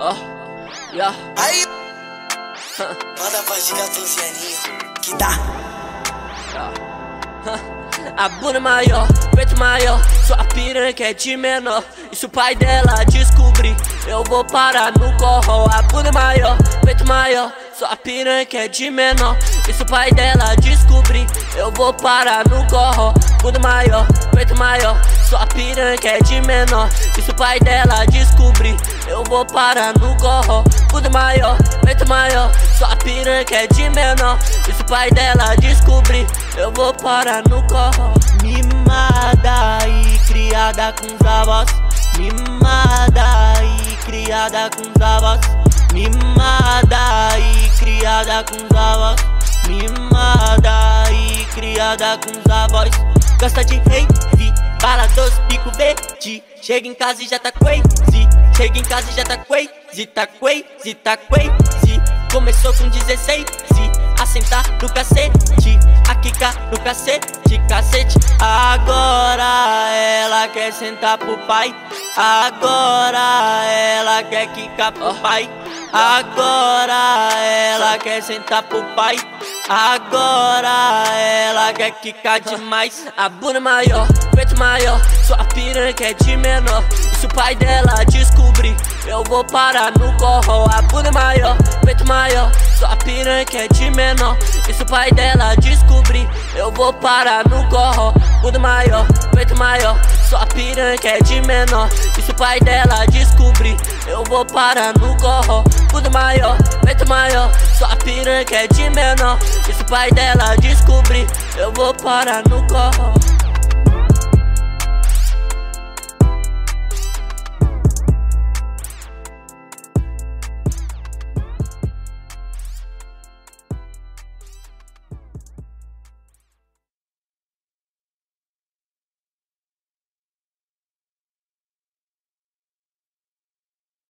Yeah. Aí, manda pra de 14 aninhos, que dá. A bunda maior, peito maior, sua piranha é de menor. E se o pai dela descobrir, eu vou parar no corró. A bunda maior, peito maior, sua piranha é de menor. E se o pai dela descobrir, eu vou parar no corró. Bunda maior, peito maior, sua piranha é de menor. E se o pai dela descobrir, eu vou parar no corró. Bunda maior, peito maior, sua piranha é de menor. E se o pai dela descobrir, eu vou parar no corró. Mimada e criada com os avós. Mimada e criada com os avós. Mimada e criada com os avós. Mimada e criada com os avós. Gosta de rave, bala dos bico verde. Chega em casa e já tá crazy. Chega em casa e já tá crazy. Tá crazy, tá crazy. Começou com 16, a sentar no cacete, a quicar no cacete, cacete. Agora ela quer sentar pro pai. Agora ela quer quicar pro pai. Agora ela quer sentar pro pai. Agora ela quer quicar demais. A bunda maior, peito maior, sua piranha é de menor. E se o pai dela descobrir, eu vou parar no corró. A bunda maior, peito maior, sua piranha é de menor. E se o pai dela descobrir, eu vou parar no corró. Bunda maior, peito maior, sua piranha é de menor. E se o pai dela descobrir, eu vou parar no corró. Bunda maior, peito maior, sua piranha é de menor. E se o pai dela descobrir, eu vou parar no corró.